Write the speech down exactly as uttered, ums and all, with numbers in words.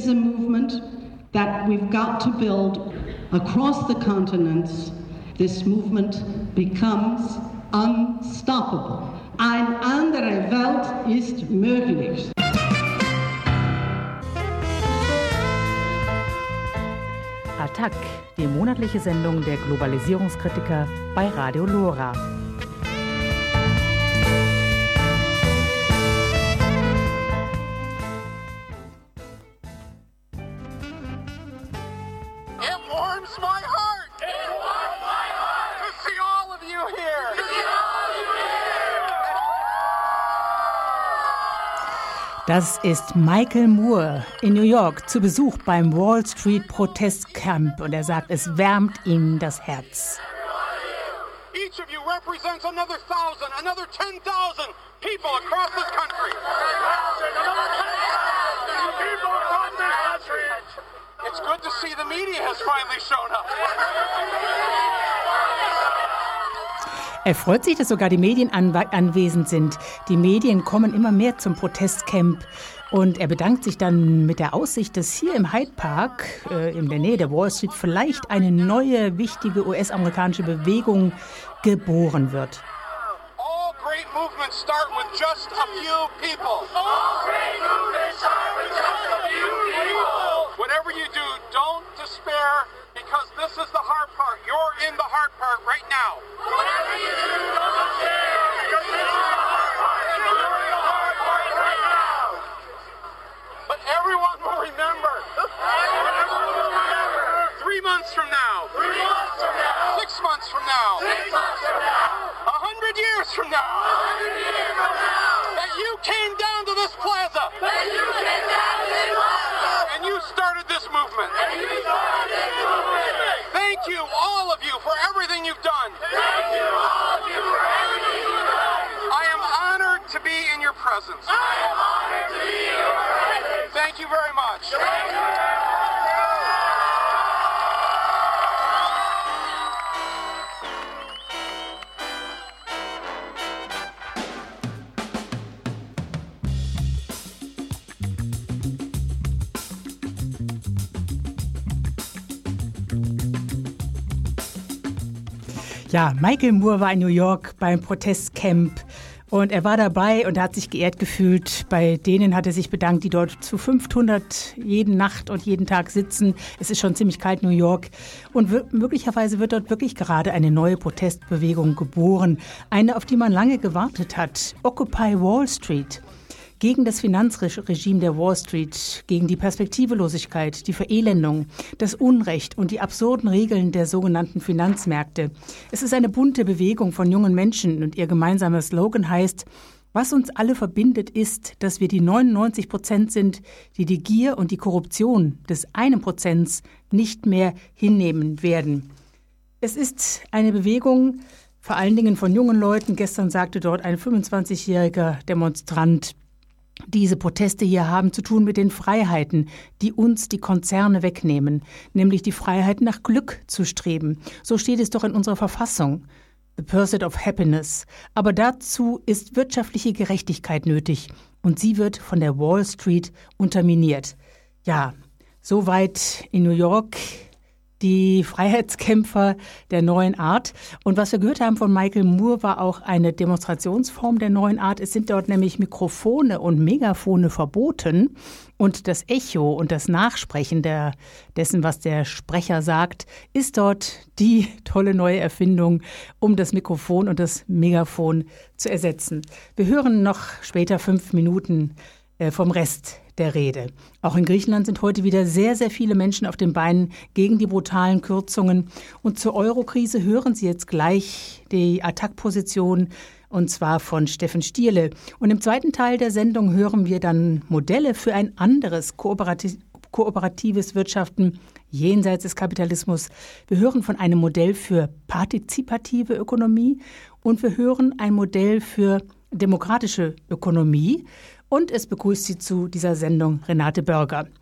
is a movement that we've got to build across the continents. This movement becomes unstoppable. Eine andere Welt ist möglich. Attac, die monatliche Sendung der Globalisierungskritiker bei Radio Lora. It warms my heart. It warms my heart to see all of you here. To see all of you here. Das ist Michael Moore in New York zu Besuch beim Wall Street Protestcamp und er sagt, es wärmt ihm das Herz. Each of you represents another thousand, another ten thousand people across this country. It's good to see the media has finally shown up. Er freut sich, dass sogar die Medien anw- anwesend sind. Die Medien kommen immer mehr zum Protestcamp und er bedankt sich dann mit der Aussicht, dass hier im Hyde Park, äh, in der Nähe der Wall Street, vielleicht eine neue, wichtige U S-amerikanische Bewegung geboren wird. All great movements start with just a few people. All great movements start with just a few people. Whatever you do, don't despair, because this is the hard part. You're in the hard part right now. Whatever you do, don't despair, because this is the hard part. You're in the hard part right now. But everyone will remember. Everyone will remember. Three months from now. Three months from now. Six months from now. Six months from now. A hundred years from now. A hundred years from now. That you came down to this plaza. That you came down to this plaza. And you started this movement. And you started this movement. Thank you, all of you, for everything you've done. Thank you, all of you, for everything you've done. I am honored to be in your presence. I am honored to be in your presence. Thank you very much. Thank you. Ja, Michael Moore war in New York beim Protestcamp und er war dabei und hat sich geehrt gefühlt. Bei denen hat er sich bedankt, die dort zu fünfhundert jeden Nacht und jeden Tag sitzen. Es ist schon ziemlich kalt in New York und w- möglicherweise wird dort wirklich gerade eine neue Protestbewegung geboren. Eine, auf die man lange gewartet hat. Occupy Wall Street. Gegen das Finanzregime der Wall Street, gegen die Perspektivelosigkeit, die Verelendung, das Unrecht und die absurden Regeln der sogenannten Finanzmärkte. Es ist eine bunte Bewegung von jungen Menschen und ihr gemeinsamer Slogan heißt, was uns alle verbindet ist, dass wir die neunundneunzig Prozent sind, die die Gier und die Korruption des einen Prozents nicht mehr hinnehmen werden. Es ist eine Bewegung, vor allen Dingen von jungen Leuten. Gestern sagte dort ein fünfundzwanzigjähriger Demonstrant, diese Proteste hier haben zu tun mit den Freiheiten, die uns die Konzerne wegnehmen, nämlich die Freiheit nach Glück zu streben. So steht es doch in unserer Verfassung. The Pursuit of Happiness. Aber dazu ist wirtschaftliche Gerechtigkeit nötig und sie wird von der Wall Street unterminiert. Ja, soweit in New York die Freiheitskämpfer der neuen Art. Und was wir gehört haben von Michael Moore war auch eine Demonstrationsform der neuen Art. Es sind dort nämlich Mikrofone und Megafone verboten. Und das Echo und das Nachsprechen der, dessen, was der Sprecher sagt, ist dort die tolle neue Erfindung, um das Mikrofon und das Megafon zu ersetzen. Wir hören noch später fünf Minuten äh, vom Rest der Rede. Auch in Griechenland sind heute wieder sehr, sehr viele Menschen auf den Beinen gegen die brutalen Kürzungen. Und zur Eurokrise hören Sie jetzt gleich die Attac-Position, und zwar von Steffen Stierle. Und im zweiten Teil der Sendung hören wir dann Modelle für ein anderes kooperati- kooperatives Wirtschaften jenseits des Kapitalismus. Wir hören von einem Modell für partizipative Ökonomie und wir hören ein Modell für demokratische Ökonomie. Und es begrüßt Sie zu dieser Sendung Renate Börger.